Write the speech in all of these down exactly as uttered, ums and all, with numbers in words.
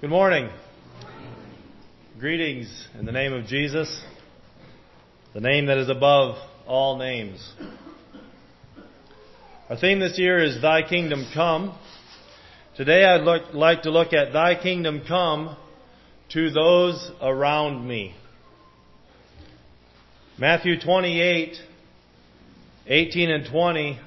Good morning. Greetings in the name of Jesus, the name that is above all names. Our theme this year is Thy Kingdom Come. Today I'd look, like to look at Thy Kingdom Come to those around me. Matthew twenty-eight, eighteen and twenty.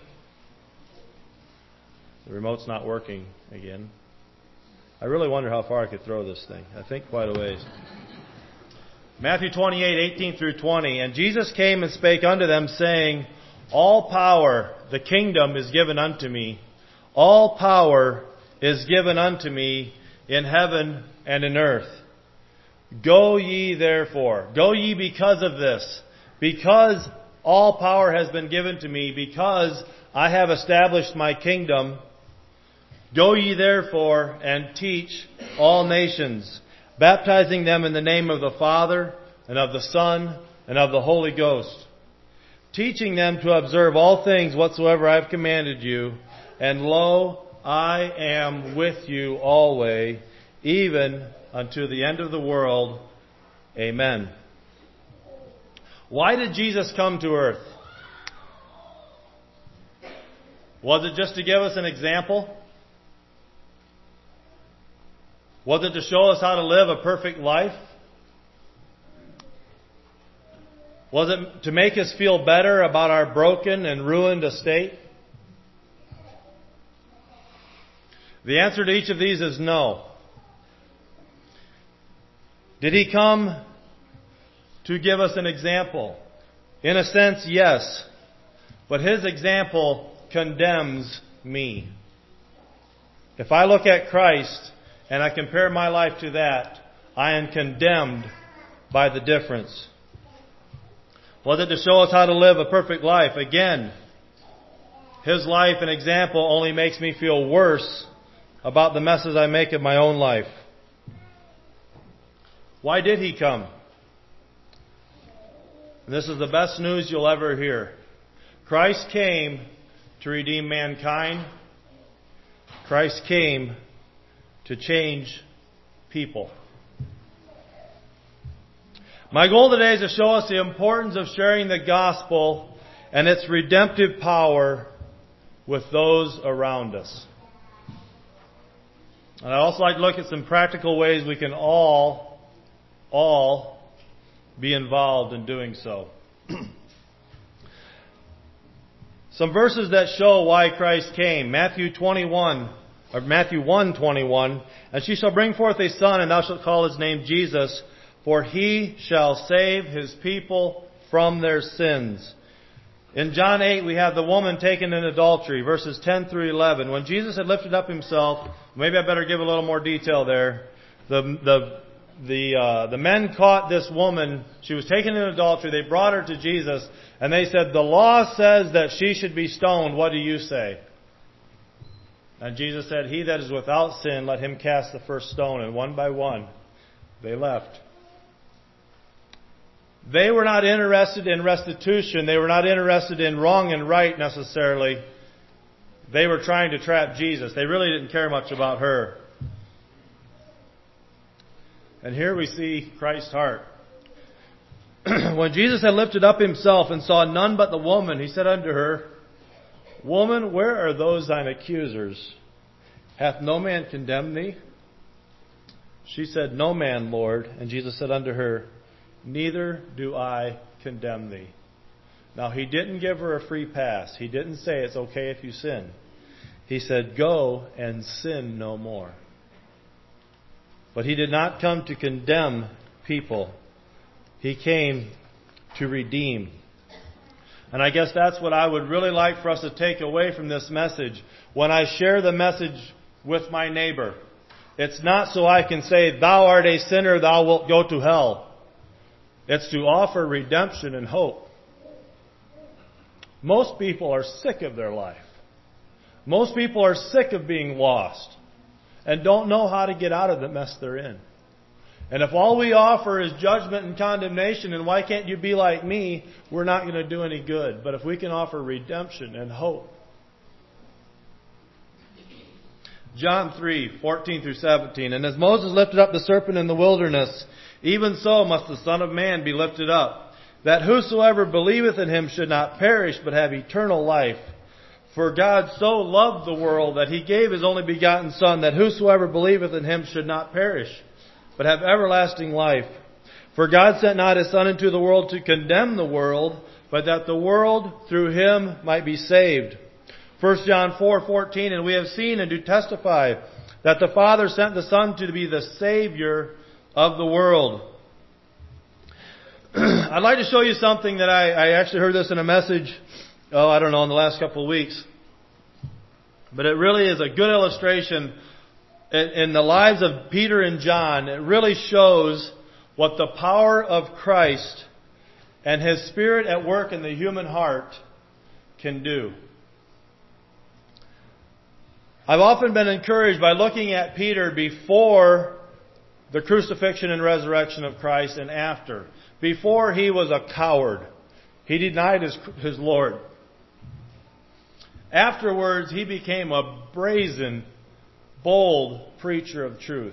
The remote's not working again. I really wonder how far I could throw this thing. I think quite a ways. Matthew twenty-eight, eighteen through twenty. And Jesus came and spake unto them, saying, All power, the kingdom, is given unto me. All power is given unto me in heaven and in earth. Go ye therefore. Go ye because of this. Because all power has been given to me. Because I have established my kingdom. Go ye therefore and teach all nations, baptizing them in the name of the Father, and of the Son, and of the Holy Ghost, teaching them to observe all things whatsoever I have commanded you. And lo, I am with you always, even unto the end of the world. Amen. Why did Jesus come to earth? Was it just to give us an example? Was it to show us how to live a perfect life? Was it to make us feel better about our broken and ruined estate? The answer to each of these is no. Did He come to give us an example? In a sense, yes. But His example condemns me. If I look at Christ and I compare my life to that, I am condemned by the difference. Was it to show us how to live a perfect life? Again, His life and example only makes me feel worse about the messes I make of my own life. Why did He come? And this is the best news you'll ever hear. Christ came to redeem mankind. Christ came to change people. My goal today is to show us the importance of sharing the gospel and its redemptive power with those around us. And I'd also like to look at some practical ways we can all, all be involved in doing so. Some verses that show why Christ came. Matthew twenty-one, or Matthew one twenty-one. And she shall bring forth a son, and thou shalt call his name Jesus, for he shall save his people from their sins. In John eight, we have the woman taken in adultery, verses ten through eleven. When Jesus had lifted up Himself, maybe I better give a little more detail there. The the the uh, the men caught this woman. She was taken in adultery. They brought her to Jesus, and they said, "The law says that she should be stoned. What do you say?" And Jesus said, "He that is without sin, let him cast the first stone." And one by one, they left. They were not interested in restitution. They were not interested in wrong and right necessarily. They were trying to trap Jesus. They really didn't care much about her. And here we see Christ's heart. When Jesus had lifted up Himself and saw none but the woman, He said unto her, Woman, where are those thine accusers? Hath no man condemned thee? She said, No man, Lord. And Jesus said unto her, Neither do I condemn thee. Now, He didn't give her a free pass. He didn't say it's okay if you sin. He said, Go and sin no more. But He did not come to condemn people. He came to redeem. And I guess that's what I would really like for us to take away from this message. When I share the message with my neighbor, it's not so I can say, Thou art a sinner, thou wilt go to hell. It's to offer redemption and hope. Most people are sick of their life. Most people are sick of being lost and don't know how to get out of the mess they're in. And if all we offer is judgment and condemnation, and why can't you be like me, we're not going to do any good. But if we can offer redemption and hope. John three, fourteen through seventeen. And as Moses lifted up the serpent in the wilderness, even so must the Son of Man be lifted up, that whosoever believeth in him should not perish, but have eternal life. For God so loved the world that he gave his only begotten Son, that whosoever believeth in him should not perish, but have everlasting life. For God sent not his Son into the world to condemn the world, but that the world through him might be saved. First John four fourteen, and we have seen and do testify that the Father sent the Son to be the Savior of the world. I'd like to show you something that I, I actually heard this in a message, oh, I don't know, in the last couple of weeks. But it really is a good illustration in, in the lives of Peter and John. It really shows what the power of Christ and His Spirit at work in the human heart can do. I've often been encouraged by looking at Peter before the crucifixion and resurrection of Christ and after. Before he was a coward. He denied his, his Lord. Afterwards, he became a brazen, bold preacher of truth.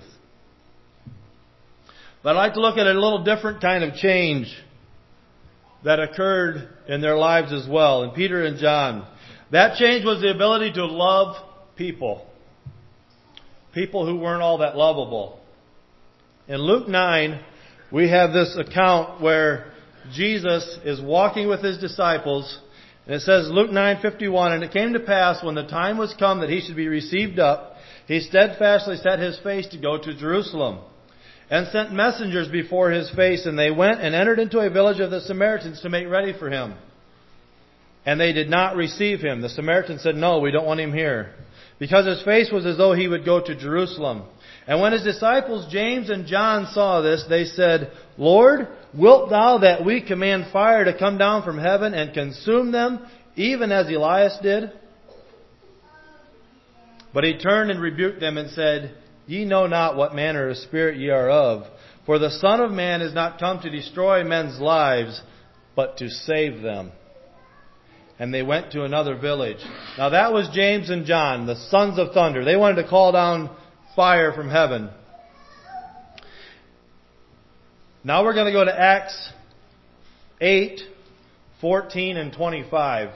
But I'd like to look at a little different kind of change that occurred in their lives as well, in Peter and John. That change was the ability to love people. People who weren't all that lovable. In Luke nine, we have this account where Jesus is walking with His disciples. And it says, Luke nine fifty-one, and it came to pass when the time was come that He should be received up, He steadfastly set His face to go to Jerusalem, and sent messengers before His face, and they went and entered into a village of the Samaritans to make ready for Him. And they did not receive Him. The Samaritans said, no, we don't want Him here, because His face was as though He would go to Jerusalem. And when His disciples James and John saw this, they said, Lord, wilt Thou that we command fire to come down from heaven and consume them, even as Elias did? But He turned and rebuked them and said, Ye know not what manner of spirit ye are of. For the Son of Man is not come to destroy men's lives, but to save them. And they went to another village. Now that was James and John, the sons of thunder. They wanted to call down fire from heaven. Now we're going to go to Acts eight, fourteen and twenty-five.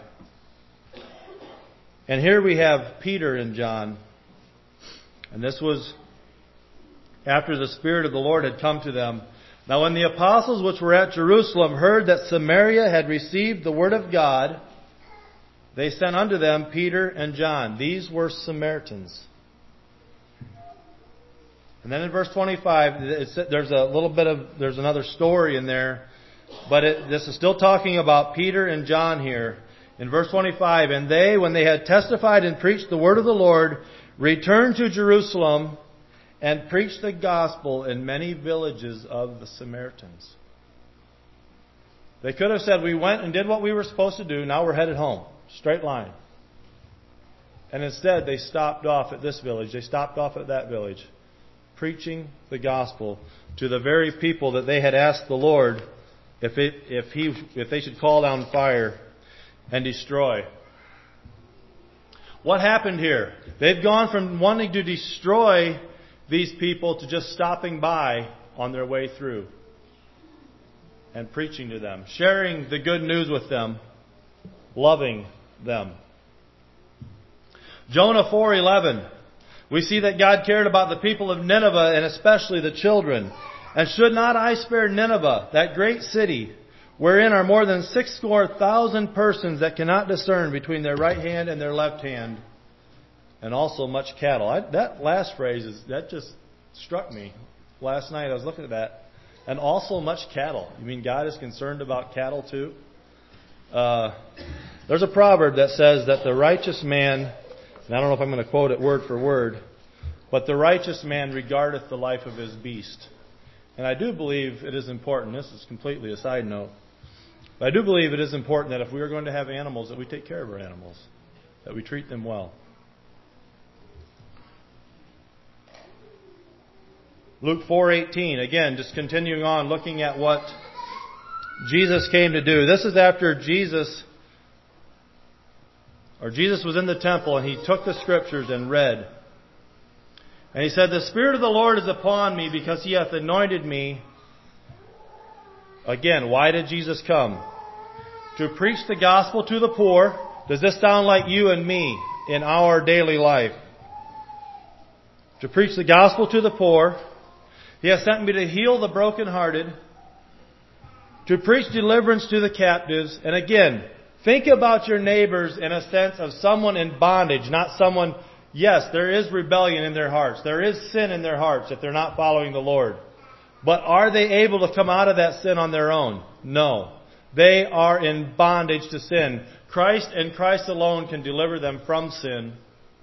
And here we have Peter and John. And this was after the Spirit of the Lord had come to them. Now when the apostles which were at Jerusalem heard that Samaria had received the word of God, they sent unto them Peter and John. These were Samaritans. And then in verse twenty-five, it's, there's a little bit of, there's another story in there. But it, this is still talking about Peter and John here. In verse twenty-five, and they, when they had testified and preached the word of the Lord, returned to Jerusalem and preached the gospel in many villages of the Samaritans. They could have said, we went and did what we were supposed to do, now we're headed home. Straight line. And instead they stopped off at this village, they stopped off at that village, preaching the gospel to the very people that they had asked the Lord if it, if he if they should call down fire and destroy. What happened here? They've gone from wanting to destroy these people to just stopping by on their way through and preaching to them, sharing the good news with them, loving them. Jonah four eleven. We see that God cared about the people of Nineveh and especially the children. And should not I spare Nineveh, that great city, wherein are more than six score thousand persons that cannot discern between their right hand and their left hand, and also much cattle. I, that last phrase, is that just struck me. Last night I was looking at that. And also much cattle. You mean God is concerned about cattle too? Uh, there's a proverb that says that the righteous man, and I don't know if I'm going to quote it word for word, but the righteous man regardeth the life of his beast. And I do believe it is important. This is completely a side note. But I do believe it is important that if we are going to have animals, that we take care of our animals. That we treat them well. Luke four eighteen, again, just continuing on, looking at what Jesus came to do. This is after Jesus, or Jesus was in the temple and He took the Scriptures and read. And he said, the Spirit of the Lord is upon me because He hath anointed me. Again, why did Jesus come? To preach the gospel to the poor. Does this sound like you and me in our daily life? To preach the gospel to the poor. He has sent me to heal the brokenhearted. To preach deliverance to the captives. And again, think about your neighbors in a sense of someone in bondage, not someone... Yes, there is rebellion in their hearts. There is sin in their hearts if they're not following the Lord. But are they able to come out of that sin on their own? No. They are in bondage to sin. Christ and Christ alone can deliver them from sin.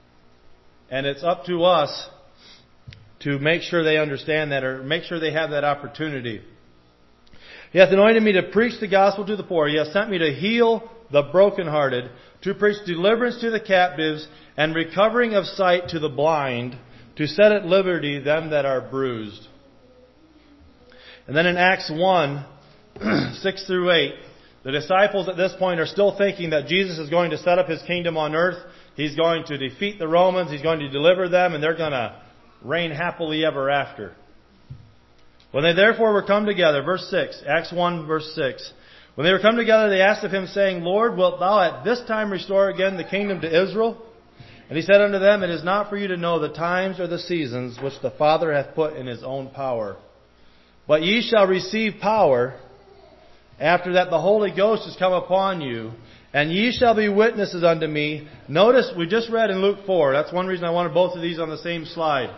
And it's up to us to make sure they understand that, or make sure they have that opportunity. He hath anointed me to preach the gospel to the poor. He hath sent me to heal the brokenhearted, to preach deliverance to the captives, and recovering of sight to the blind, to set at liberty them that are bruised. And then in Acts one, six through eight, the disciples at this point are still thinking that Jesus is going to set up His kingdom on earth. He's going to defeat the Romans. He's going to deliver them, and they're going to reign happily ever after. When they therefore were come together, verse six, Acts one, verse six, when they were come together, they asked of Him, saying, Lord, wilt Thou at this time restore again the kingdom to Israel? And He said unto them, It is not for you to know the times or the seasons which the Father hath put in His own power. But ye shall receive power after that the Holy Ghost is come upon you, and ye shall be witnesses unto me. Notice, we just read in Luke four. That's one reason I wanted both of these on the same slide.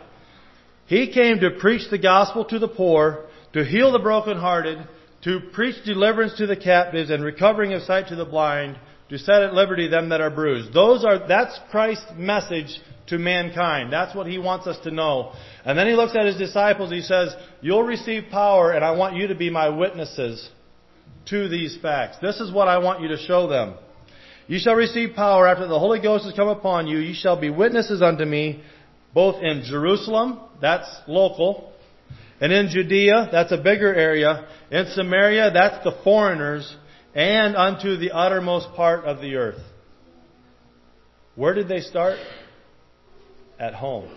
He came to preach the gospel to the poor, to heal the brokenhearted, to preach deliverance to the captives, and recovering of sight to the blind, to set at liberty them that are bruised. Those are, that's Christ's message to mankind. That's what He wants us to know. And then He looks at His disciples, He says, you'll receive power, and I want you to be my witnesses to these facts. This is what I want you to show them. You shall receive power after the Holy Ghost has come upon you. You shall be witnesses unto me, both in Jerusalem, that's local, and in Judea, that's a bigger area, in Samaria, that's the foreigners, and unto the uttermost part of the earth. Where did they start? At home.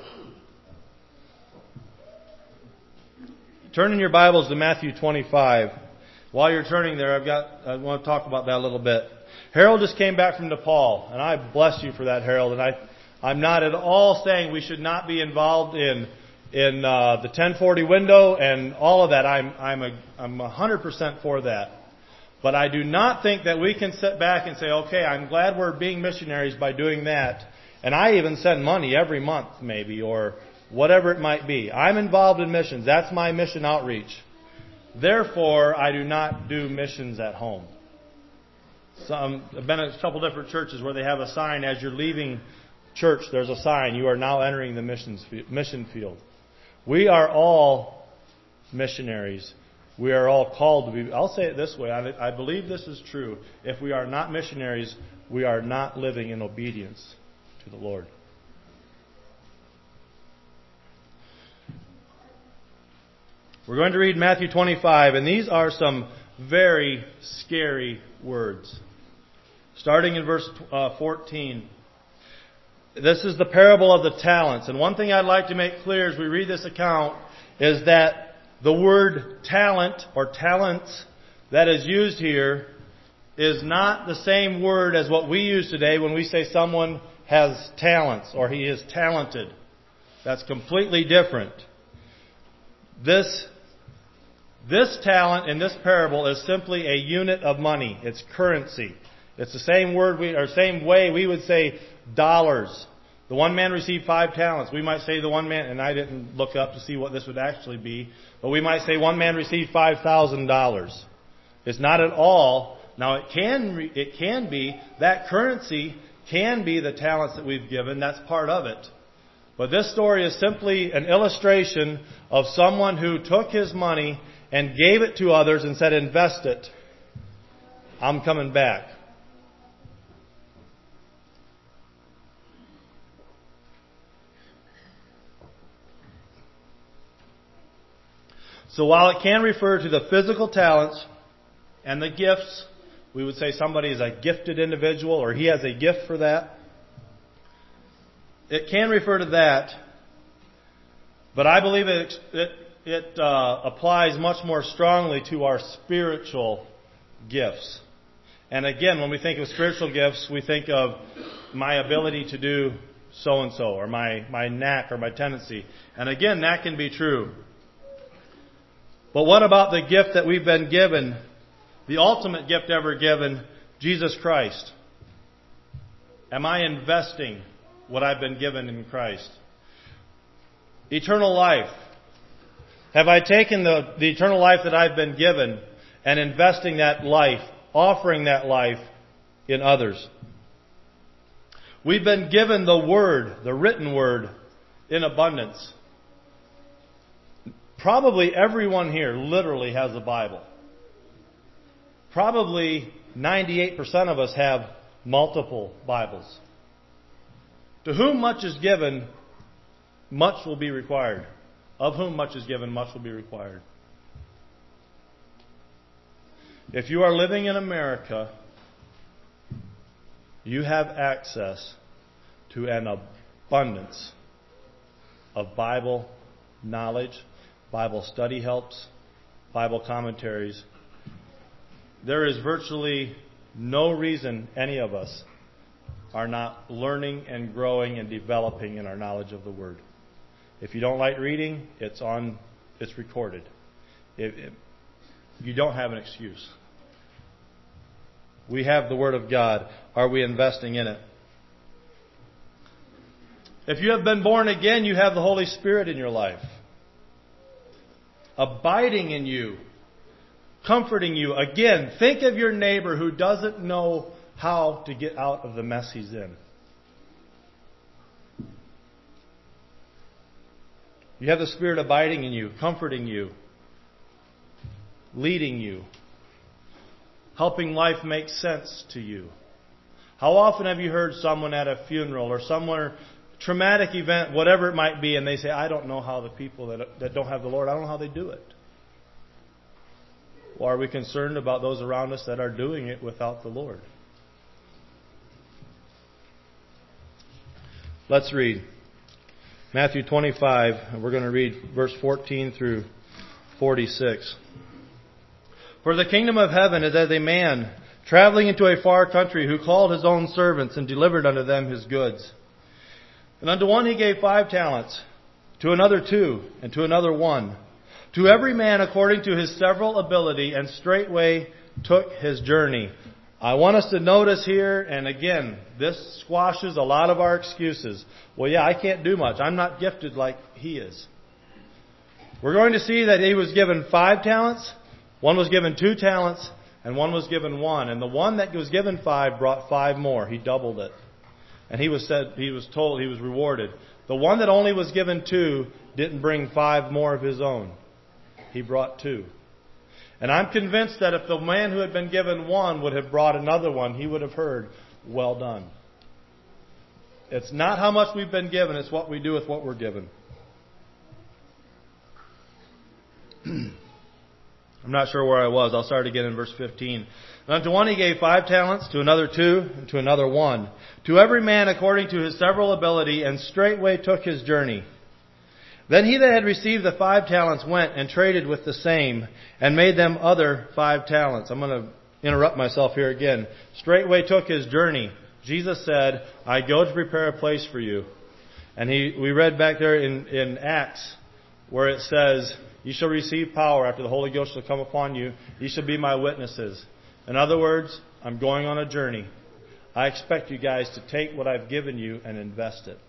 Turn in your Bibles to Matthew twenty-five. While you're turning there, I've got, I want to talk about that a little bit. Harold just came back from Nepal, and I bless you for that, Harold. And I, I'm not at all saying we should not be involved in in uh, the ten forty window and all of that. I'm I'm a I'm a hundred percent for that. But I do not think that we can sit back and say, okay, I'm glad we're being missionaries by doing that. And I even send money every month, maybe, or whatever it might be. I'm involved in missions. That's my mission outreach. Therefore, I do not do missions at home. Some, I've been at a couple different churches where they have a sign as you're leaving church. There's a sign. You are now entering the missions mission field. We are all missionaries. We are all called to be. I'll say it this way. I, I believe this is true. If we are not missionaries, we are not living in obedience to the Lord. We're going to read Matthew twenty-five, and these are some very scary words. Starting in verse uh, fourteen. This is the parable of the talents. And one thing I'd like to make clear as we read this account is that the word talent or talents that is used here is not the same word as what we use today when we say someone has talents or he is talented. That's completely different. This, this talent in this parable is simply a unit of money. It's currency. It's the same word we, or same way we would say dollars. The one man received five talents. We might say the one man, and I didn't look up to see what this would actually be, but we might say one man received five thousand dollars. It's not at all. Now it can, it can be, that currency can be the talents that we've given. That's part of it. But this story is simply an illustration of someone who took his money and gave it to others and said, invest it. I'm coming back. So while it can refer to the physical talents and the gifts, we would say somebody is a gifted individual or he has a gift for that. It can refer to that. But I believe it, it, it uh, applies much more strongly to our spiritual gifts. And again, when we think of spiritual gifts, we think of my ability to do so-and-so, or my, my knack, or my tendency. And again, that can be true. But what about the gift that we've been given, the ultimate gift ever given, Jesus Christ? Am I investing what I've been given in Christ? Eternal life. Have I taken the, the eternal life that I've been given and investing that life, offering that life in others? We've been given the Word, the written Word, in abundance. Probably everyone here literally has a Bible. Probably ninety-eight percent of us have multiple Bibles. To whom much is given, much will be required. Of whom much is given, much will be required. If you are living in America, you have access to an abundance of Bible knowledge, Bible study helps, Bible commentaries. There is virtually no reason any of us are not learning and growing and developing in our knowledge of the Word. If you don't like reading, it's on, it's recorded. If, if, you don't have an excuse. We have the Word of God. Are we investing in it? If you have been born again, you have the Holy Spirit in your life, abiding in you, comforting you. Again, think of your neighbor who doesn't know how to get out of the mess he's in. You have the Spirit abiding in you, comforting you, leading you, helping life make sense to you. How often have you heard someone at a funeral or somewhere, traumatic event, whatever it might be, and they say, I don't know how the people that, that don't have the Lord, I don't know how they do it. Well, are we concerned about those around us that are doing it without the Lord? Let's read Matthew twenty-five, and we're going to read verse fourteen through forty-six. For the kingdom of heaven is as a man traveling into a far country, who called his own servants and delivered unto them his goods. And unto one he gave five talents, to another two, and to another one, to every man according to his several ability, and straightway took his journey. I want us to notice here, and again, this squashes a lot of our excuses. Well, yeah, I can't do much. I'm not gifted like he is. We're going to see that he was given five talents, one was given two talents, and one was given one. And the one that was given five brought five more. He doubled it. And he was said, he was told he was rewarded. The one that only was given two didn't bring five more of his own. He brought two. And I'm convinced that if the man who had been given one would have brought another one, he would have heard, well done. It's not how much we've been given, it's what we do with what we're given. I'm not sure where I was. I'll start again in verse fifteen. And unto one he gave five talents, to another two, and to another one. To every man according to his several ability, and straightway took his journey. Then he that had received the five talents went and traded with the same, and made them other five talents. I'm going to interrupt myself here again. Straightway took his journey. Jesus said, I go to prepare a place for you. And he, we read back there in, in Acts, where it says, you shall receive power after the Holy Ghost shall come upon you. You shall be my witnesses. In other words, I'm going on a journey. I expect you guys to take what I've given you and invest it.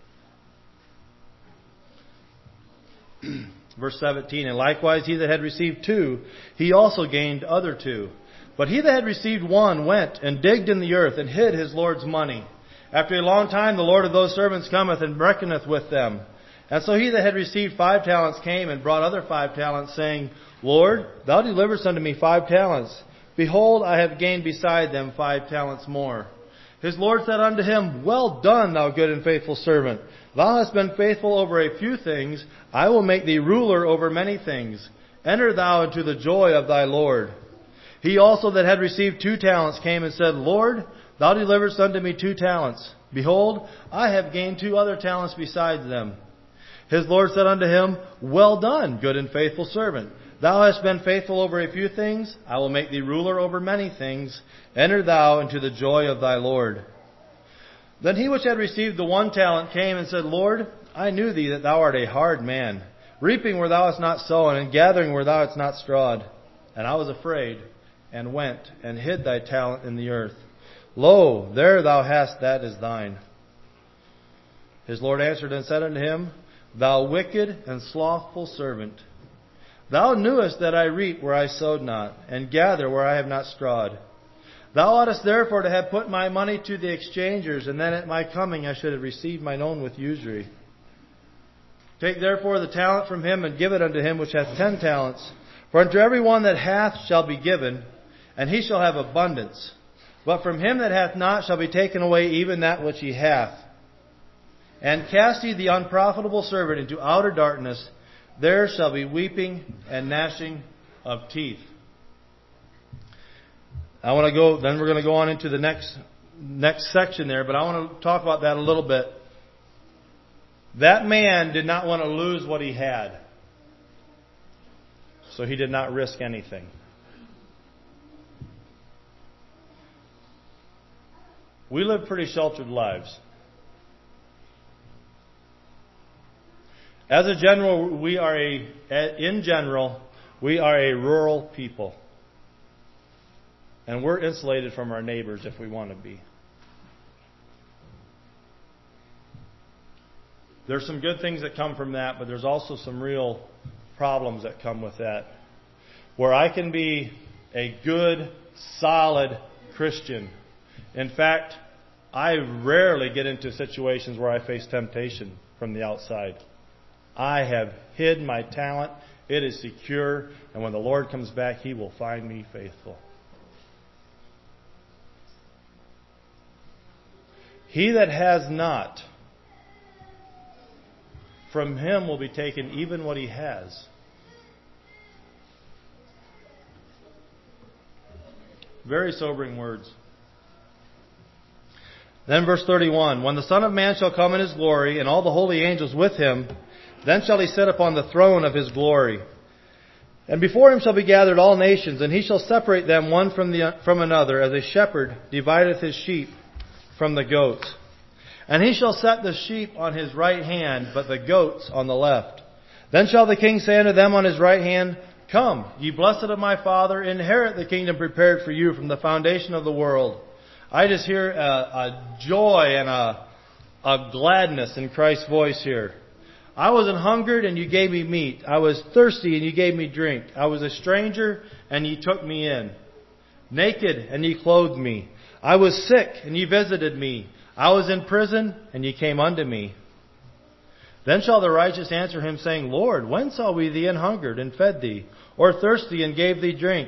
Verse seventeen, and likewise he that had received two, he also gained other two. But he that had received one went and digged in the earth and hid his Lord's money. After a long time the Lord of those servants cometh and reckoneth with them. And so he that had received five talents came and brought other five talents, saying, Lord, thou deliverest unto me five talents. Behold, I have gained beside them five talents more. His Lord said unto him, Well done, thou good and faithful servant. Thou hast been faithful over a few things. I will make thee ruler over many things. Enter thou into the joy of thy Lord. He also that had received two talents came and said, Lord, thou deliverest unto me two talents. Behold, I have gained two other talents besides them. His Lord said unto him, Well done, good and faithful servant. Thou hast been faithful over a few things. I will make thee ruler over many things. Enter thou into the joy of thy Lord. Then he which had received the one talent came and said, Lord, I knew thee that thou art a hard man, reaping where thou hast not sown, and gathering where thou hast not strawed. And I was afraid, and went, and hid thy talent in the earth. Lo, there thou hast that is thine. His Lord answered and said unto him, Thou wicked and slothful servant, thou knewest that I reap where I sowed not, and gather where I have not strawed. Thou oughtest therefore to have put my money to the exchangers, and then at my coming I should have received mine own with usury. Take therefore the talent from him, and give it unto him which hath ten talents. For unto every one that hath shall be given, and he shall have abundance. But from him that hath not shall be taken away even that which he hath. And cast ye the unprofitable servant into outer darkness. There shall be weeping and gnashing of teeth. I want to go, then we're going to go on into the next, next section there, but I want to talk about that a little bit. That man did not want to lose what he had. So he did not risk anything. We live pretty sheltered lives. As a general, we are a, in general, we are a rural people. And we're insulated from our neighbors if we want to be. There's some good things that come from that, but there's also some real problems that come with that. Where I can be a good, solid Christian. In fact, I rarely get into situations where I face temptation from the outside. I have hid my talent. It is secure. And when the Lord comes back, He will find me faithful. He that has not, from him will be taken even what he has. Very sobering words. Then verse thirty-one, When the Son of Man shall come in His glory, and all the holy angels with Him, then shall He sit upon the throne of His glory. And before Him shall be gathered all nations, and He shall separate them one from, the, from another, as a shepherd divideth his sheep from the goats. And He shall set the sheep on His right hand, but the goats on the left. Then shall the King say unto them on His right hand, Come, ye blessed of my Father, inherit the kingdom prepared for you from the foundation of the world. I just hear a, a joy and a, a gladness in Christ's voice here. I was an hungered and you gave me meat. I was thirsty and you gave me drink. I was a stranger and ye took me in. Naked and ye clothed me. I was sick and ye visited me. I was in prison and ye came unto me. Then shall the righteous answer Him, saying, Lord, when saw we thee an hungered and fed thee, or thirsty and gave thee drink?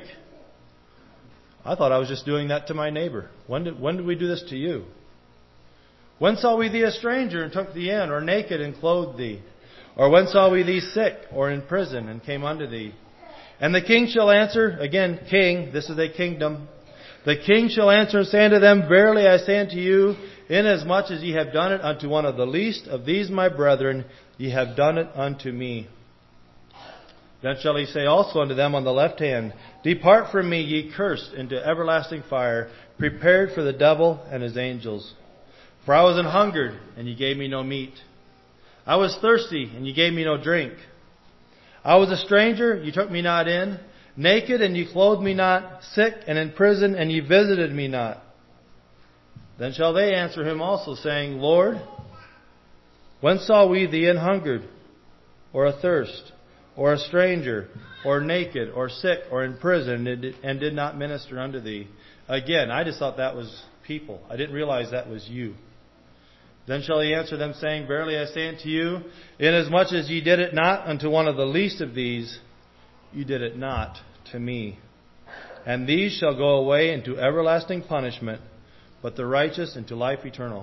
I thought I was just doing that to my neighbor. When did, when did we do this to you? When saw we thee a stranger and took thee in, or naked and clothed thee? Or when saw we thee sick, or in prison, and came unto thee? And the King shall answer, again, King, this is a kingdom. The King shall answer and say unto them, Verily I say unto you, inasmuch as ye have done it unto one of the least of these my brethren, ye have done it unto me. Then shall He say also unto them on the left hand, Depart from me, ye cursed, into everlasting fire, prepared for the devil and his angels. For I was an hungered, and ye gave me no meat. I was thirsty, and ye gave me no drink. I was a stranger, ye took me not in. Naked, and ye clothed me not. Sick, and in prison, and ye visited me not. Then shall they answer Him also, saying, Lord, when saw we thee an hungered, or athirst, or a stranger, or naked, or sick, or in prison, and did not minister unto thee? Again, I just thought that was people. I didn't realize that was you. Then shall He answer them, saying, Verily I say unto you, inasmuch as ye did it not unto one of the least of these, you did it not to me. And these shall go away into everlasting punishment, but the righteous into life eternal.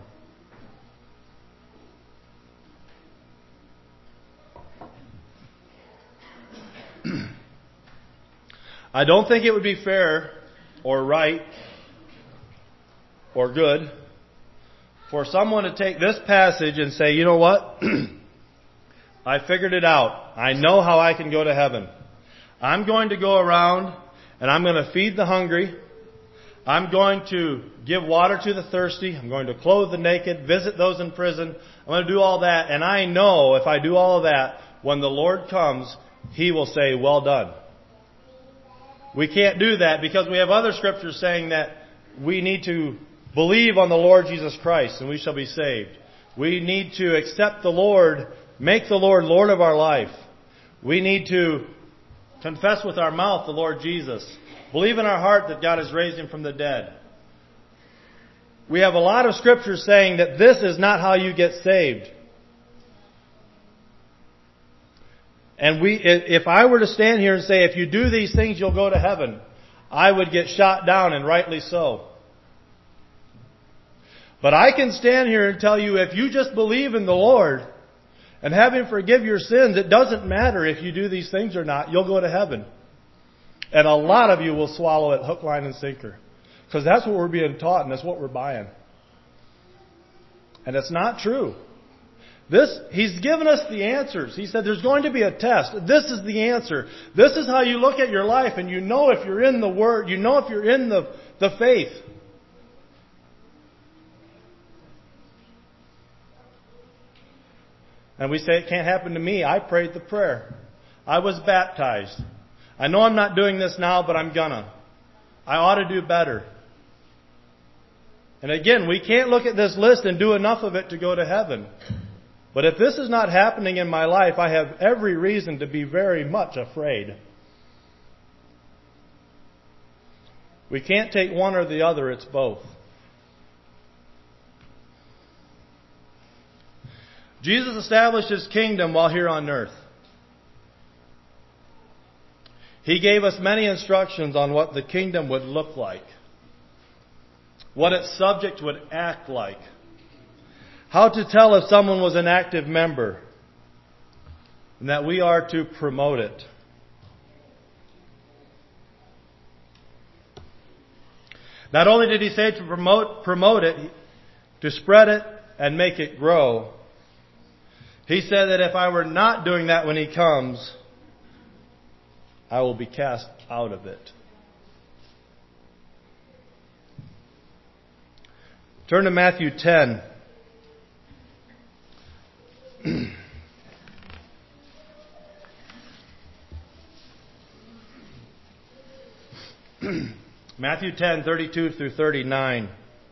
I don't think it would be fair or right or good for someone to take this passage and say, you know what? I figured it out. I know how I can go to heaven. I'm going to go around and I'm going to feed the hungry. I'm going to give water to the thirsty. I'm going to clothe the naked, visit those in prison. I'm going to do all that. And I know if I do all of that, when the Lord comes, He will say, well done. We can't do that because we have other scriptures saying that we need to believe on the Lord Jesus Christ and we shall be saved. We need to accept the Lord, make the Lord Lord of our life. We need to confess with our mouth the Lord Jesus. Believe in our heart that God has raised Him from the dead. We have a lot of scriptures saying that this is not how you get saved. And we, if I were to stand here and say, if you do these things, you'll go to heaven, I would get shot down, and rightly so. But I can stand here and tell you, if you just believe in the Lord and have Him forgive your sins, it doesn't matter if you do these things or not, you'll go to heaven. And a lot of you will swallow it hook, line, and sinker. Because that's what we're being taught and that's what we're buying. And it's not true. This, He's given us the answers. He said there's going to be a test. This is the answer. This is how you look at your life and you know if you're in the Word, you know if you're in the, the faith. And we say it can't happen to me. I prayed the prayer. I was baptized. I know I'm not doing this now, but I'm gonna. I ought to do better. And again, we can't look at this list and do enough of it to go to heaven. But if this is not happening in my life, I have every reason to be very much afraid. We can't take one or the other, it's both. Jesus established His kingdom while here on earth. He gave us many instructions on what the kingdom would look like, what its subject would act like, how to tell if someone was an active member, and that we are to promote it. Not only did He say to promote, promote it, to spread it and make it grow, He said that if I were not doing that when He comes, I will be cast out of it. Turn to Matthew ten. Matthew ten, thirty-two through thirty-nine.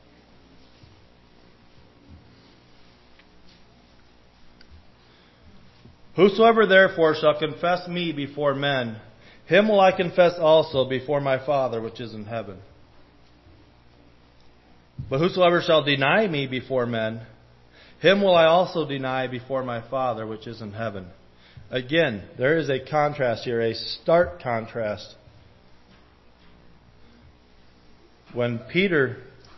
Whosoever therefore shall confess me before men, him will I confess also before my Father which is in heaven. But whosoever shall deny me before men, him will I also deny before my Father which is in heaven. Again, there is a contrast here, a stark contrast. When Peter,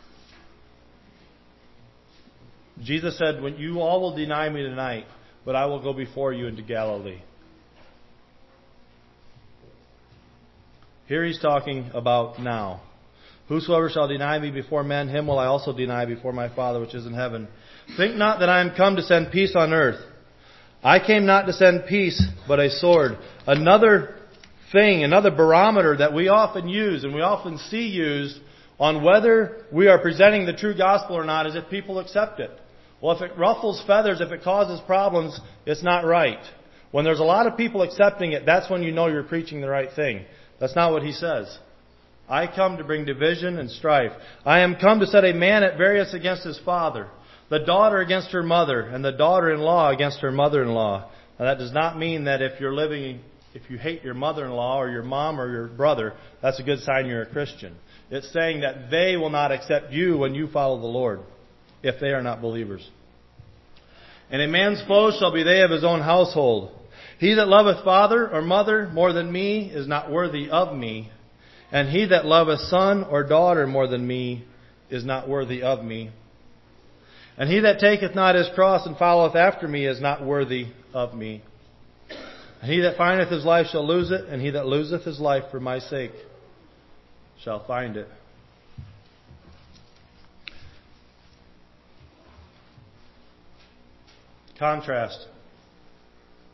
Jesus said, when you all will deny me tonight, but I will go before you into Galilee. Here He's talking about now. Whosoever shall deny me before men, him will I also deny before my Father which is in heaven. Think not that I am come to send peace on earth. I came not to send peace, but a sword. Another thing, another barometer that we often use and we often see used on whether we are presenting the true gospel or not is if people accept it. Well, if it ruffles feathers, if it causes problems, it's not right. When there's a lot of people accepting it, that's when you know you're preaching the right thing. That's not what He says. I come to bring division and strife. I am come to set a man at variance against his father, the daughter against her mother, and the daughter-in-law against her mother-in-law. Now that does not mean that if you're living, if you hate your mother-in-law or your mom or your brother, that's a good sign you're a Christian. It's saying that they will not accept you when you follow the Lord, if they are not believers. And a man's foes shall be they of his own household. He that loveth father or mother more than me is not worthy of me. And he that loveth son or daughter more than me is not worthy of me. And he that taketh not his cross and followeth after me is not worthy of me. And he that findeth his life shall lose it, and he that loseth his life for my sake shall find it. Contrast.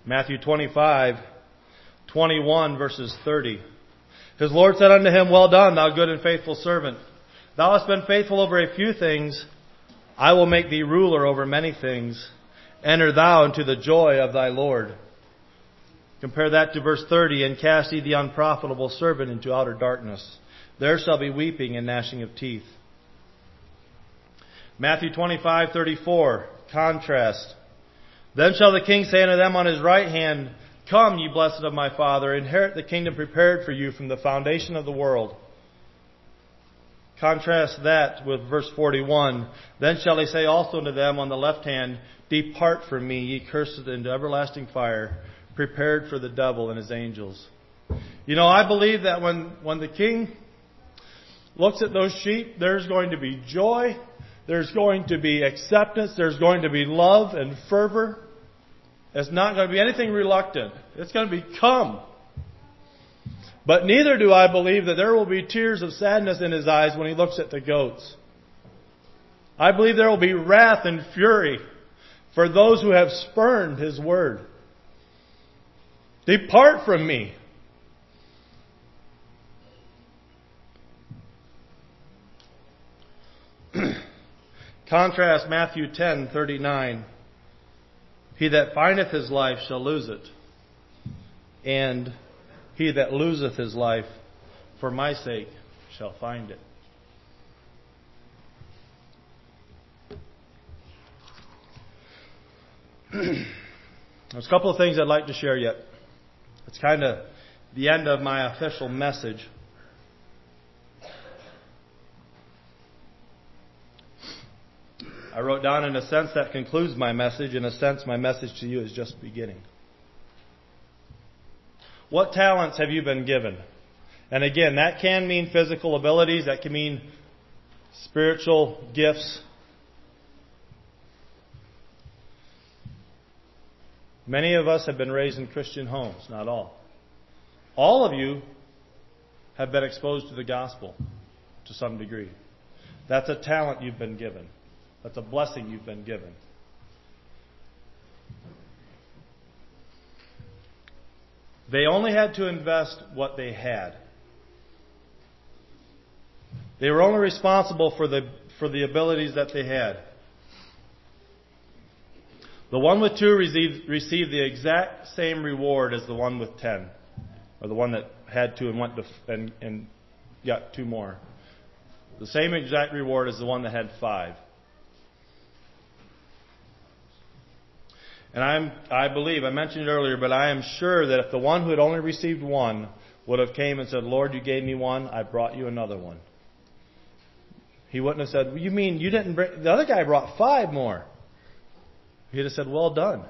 Matthew twenty-five, twenty-one, verses thirty. His Lord said unto him, Well done, thou good and faithful servant. Thou hast been faithful over a few things. I will make thee ruler over many things. Enter thou into the joy of thy Lord. Compare that to verse thirty. And cast ye the unprofitable servant into outer darkness. There shall be weeping and gnashing of teeth. Matthew twenty-five, thirty-four. Contrast. Then shall the king say unto them on his right hand, Come, ye blessed of my Father, inherit the kingdom prepared for you from the foundation of the world. Contrast that with verse forty-one. Then shall he say also unto them on the left hand, Depart from me, ye cursed, into everlasting fire, prepared for the devil and his angels. You know, I believe that when, when the king looks at those sheep, there's going to be joy, there's going to be acceptance, there's going to be love and fervor. It's not going to be anything reluctant. It's going to be come. But neither do I believe that there will be tears of sadness in his eyes when he looks at the goats. I believe there will be wrath and fury for those who have spurned his word. Depart from me. Contrast Matthew ten, thirty-nine. He that findeth his life shall lose it, and he that loseth his life for my sake shall find it. There's a couple of things I'd like to share yet. It's kind of the end of my official message. I wrote down, in a sense, that concludes my message. In a sense, my message to you is just beginning. What talents have you been given? And again, that can mean physical abilities. That can mean spiritual gifts. Many of us have been raised in Christian homes, not all. All of you have been exposed to the gospel to some degree. That's a talent you've been given. That's a blessing you've been given. They only had to invest what they had. They were only responsible for the for the abilities that they had. The one with two received, received the exact same reward as the one with ten, or the one that had two and went to, and, and got two more. The same exact reward as the one that had five. And I'm, I believe, I mentioned it earlier, but I am sure that if the one who had only received one would have came and said, Lord, you gave me one, I brought you another one. He wouldn't have said, well, you mean you didn't bring, the other guy brought five more. He'd have said, well done.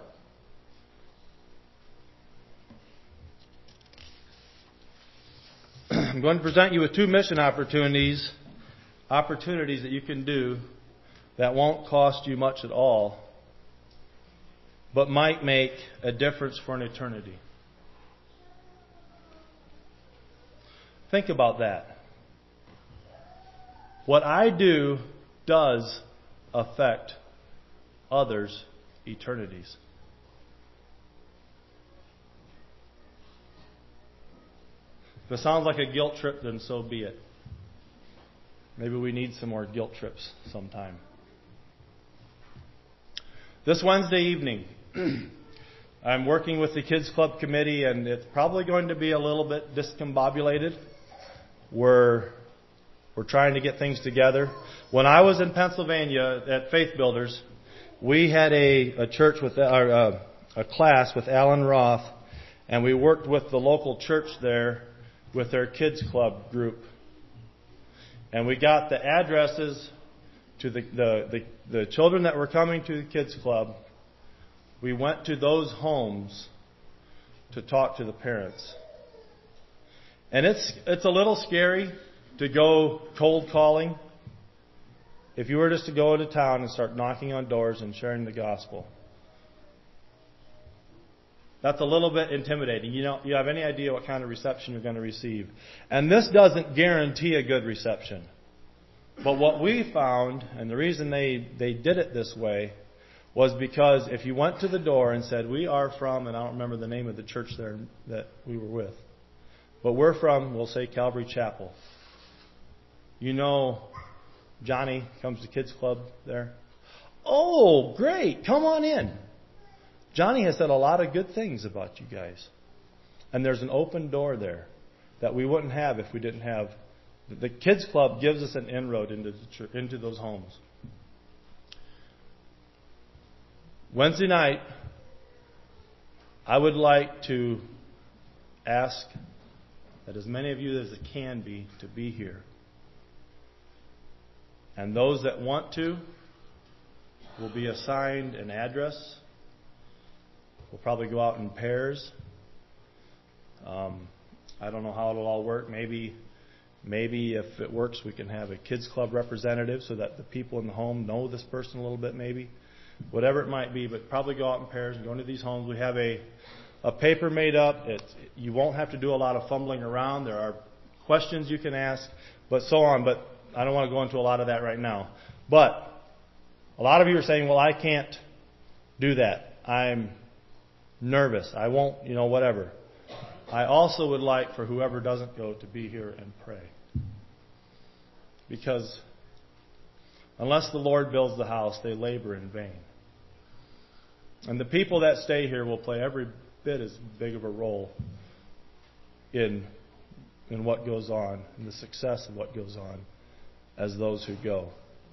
I'm going to present you with two mission opportunities, opportunities that you can do that won't cost you much at all, but might make a difference for an eternity. Think about that. What I do does affect others' eternities. If it sounds like a guilt trip, then so be it. Maybe we need some more guilt trips sometime. This Wednesday evening, I'm working with the Kids Club Committee, and it's probably going to be a little bit discombobulated. We're, we're trying to get things together. When I was in Pennsylvania at Faith Builders, we had a, a church with our, uh, a class with Alan Roth, and we worked with the local church there with their Kids Club group. And we got the addresses to the, the, the, the children that were coming to the Kids Club. We went to those homes to talk to the parents. And it's it's a little scary to go cold calling. If you were just to go into town and start knocking on doors and sharing the gospel. That's a little bit intimidating. You don't you have any idea what kind of reception you're going to receive. And this doesn't guarantee a good reception. But what we found, and the reason they, they did it this way, was because if you went to the door and said, we are from, and I don't remember the name of the church there that we were with, but we're from, we'll say Calvary Chapel. You know, Johnny comes to Kids Club there. Oh, great. Come on in. Johnny has said a lot of good things about you guys. And there's an open door there that we wouldn't have if we didn't have. The Kids Club gives us an inroad into the church, into those homes. Wednesday night, I would like to ask that as many of you as it can be to be here. And those that want to will be assigned an address. We'll probably go out in pairs. Um, I don't know how it'll all work. Maybe, maybe if it works, we can have a kids club representative so that the people in the home know this person a little bit. Maybe, whatever it might be. But probably go out in pairs and go into these homes. We have a a paper made up. It's, you won't have to do a lot of fumbling around. There are questions you can ask, but so on. But I don't want to go into a lot of that right now. But a lot of you are saying, well, I can't do that. I'm nervous. I won't, you know, whatever. I also would like for whoever doesn't go to be here and pray. Because unless the Lord builds the house, they labor in vain. And the people that stay here will play every bit as big of a role in, in what goes on, in the success of what goes on, as those who go.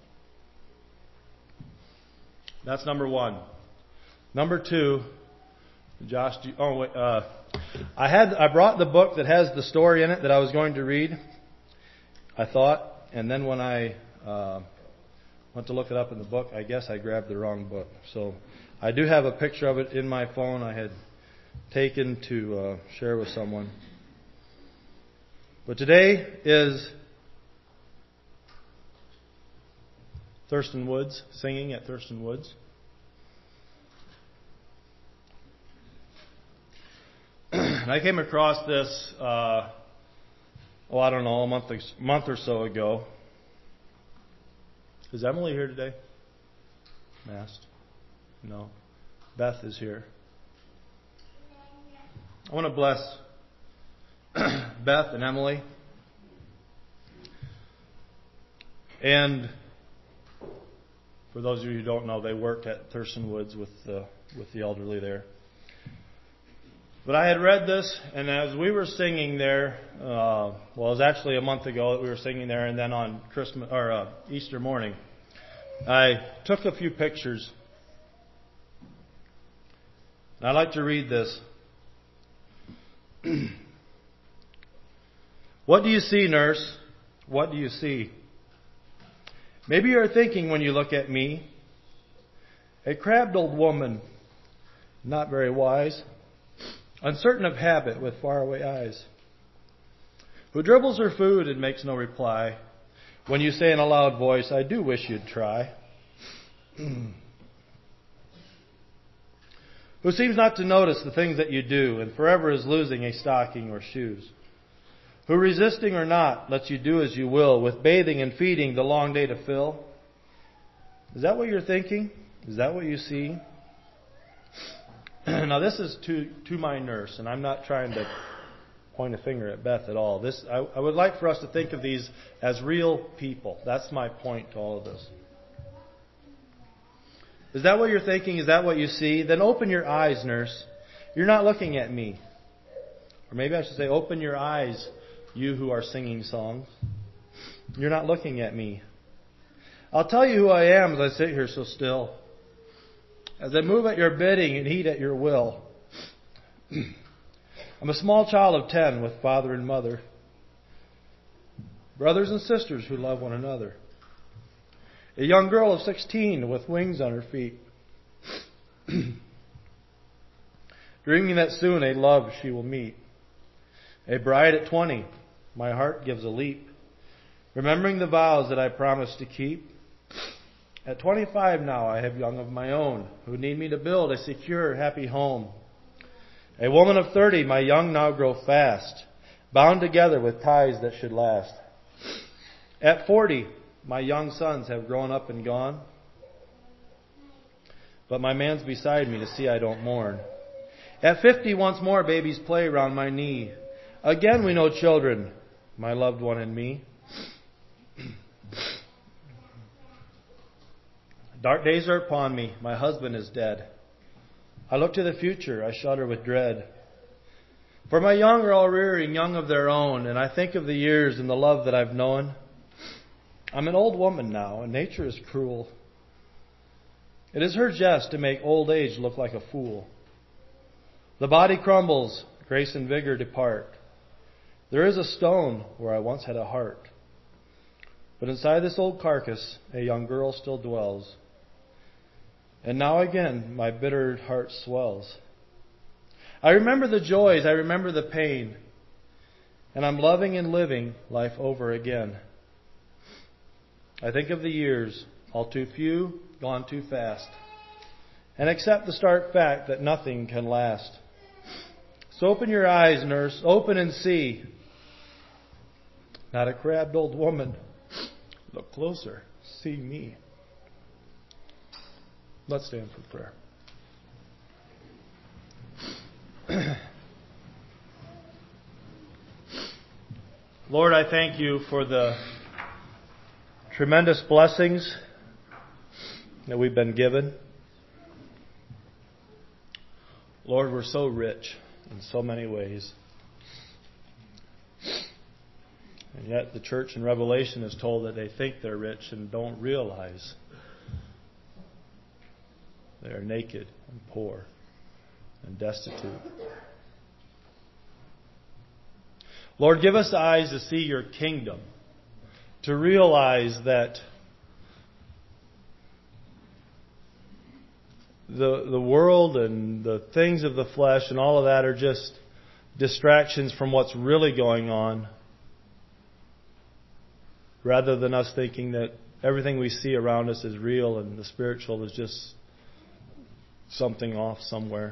That's number one. Number two, Josh, do you, oh wait, uh, I had I brought the book that has the story in it that I was going to read. I thought, and then when I uh, went to look it up in the book, I guess I grabbed the wrong book. So I do have a picture of it in my phone. I had taken to uh, share with someone. But today is Thurston Woods, singing at Thurston Woods. And I came across this, uh, oh, I don't know, a month, month or so ago. Is Emily here today? Masked? No. Beth is here. I want to bless Beth and Emily. And for those of you who don't know, they worked at Thurston Woods with the, with the elderly there. But I had read this, and as we were singing there, uh, well, it was actually a month ago that we were singing there, and then on Christmas or uh, Easter morning, I took a few pictures. And I'd like to read this. What do you see, nurse? What do you see? Maybe you're thinking when you look at me, a crabbed old woman, not very wise, uncertain of habit with faraway eyes, who dribbles her food and makes no reply when you say in a loud voice, I do wish you'd try. Who seems not to notice the things that you do and forever is losing a stocking or shoes. Who, resisting or not, lets you do as you will with bathing and feeding the long day to fill. Is that what you're thinking? Is that what you see? Now this is to to my nurse, and I'm not trying to point a finger at Beth at all. This I, I would like for us to think of these as real people. That's my point to all of this. Is that what you're thinking? Is that what you see? Then open your eyes, nurse. You're not looking at me. Or maybe I should say, open your eyes, you who are singing songs. You're not looking at me. I'll tell you who I am as I sit here so still. As I move at your bidding and eat at your will. I'm a small child of ten with father and mother. Brothers and sisters who love one another. A young girl of sixteen with wings on her feet. Dreaming that soon a love she will meet. A bride at twenty, my heart gives a leap. Remembering the vows that I promised to keep. At twenty-five now, I have young of my own who need me to build a secure, happy home. A woman of thirty, my young now grow fast, bound together with ties that should last. At forty, my young sons have grown up and gone. but my man's beside me to see I don't mourn. At fifty, once more babies play round my knee. Again we know children, my loved one and me. Dark days are upon me, my husband is dead. I look to the future, I shudder with dread. For my young are all rearing young of their own, and I think of the years and the love that I've known. I'm an old woman now, and nature is cruel. It is her jest to make old age look like a fool. The body crumbles, grace and vigor depart. There is a stone where I once had a heart. But inside this old carcass, a young girl still dwells. And now again, my bitter heart swells. I remember the joys, I remember the pain, and I'm loving and living life over again. I think of the years, all too few, gone too fast, and accept the stark fact that nothing can last. So open your eyes, nurse, open and see. Not a crabbed old woman. Look closer, see me. Let's stand for prayer. Lord, I thank you for the tremendous blessings that we've been given. Lord, we're so rich in so many ways. And yet the church in Revelation is told that they think they're rich and don't realize they are naked and poor and destitute. Lord, give us eyes to see your kingdom, to realize that the the world and the things of the flesh and all of that are just distractions from what's really going on, rather than us thinking that everything we see around us is real and the spiritual is just something off somewhere.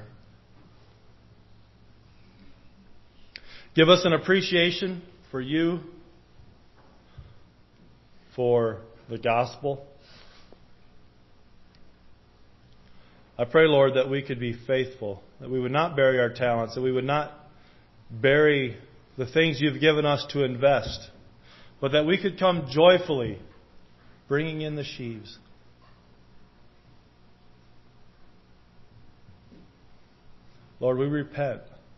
Give us an appreciation for you, for the gospel. I pray, Lord, that we could be faithful, that we would not bury our talents, that we would not bury the things you've given us to invest, but that we could come joyfully, bringing in the sheaves. Lord, we repent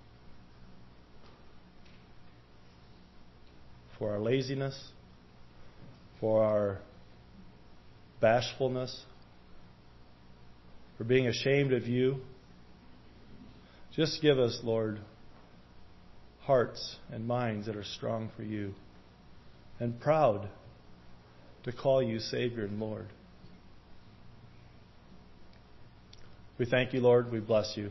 for our laziness, for our bashfulness, for being ashamed of you. Just give us, Lord, hearts and minds that are strong for you and proud to call you Savior and Lord. We thank you, Lord. We bless you.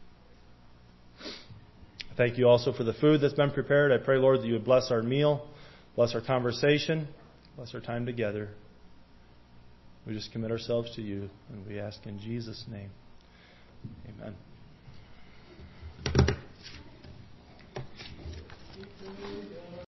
Thank you also for the food that's been prepared. I pray, Lord, that you would bless our meal, bless our conversation, bless our time together. We just commit ourselves to you, and we ask in Jesus' name. Amen.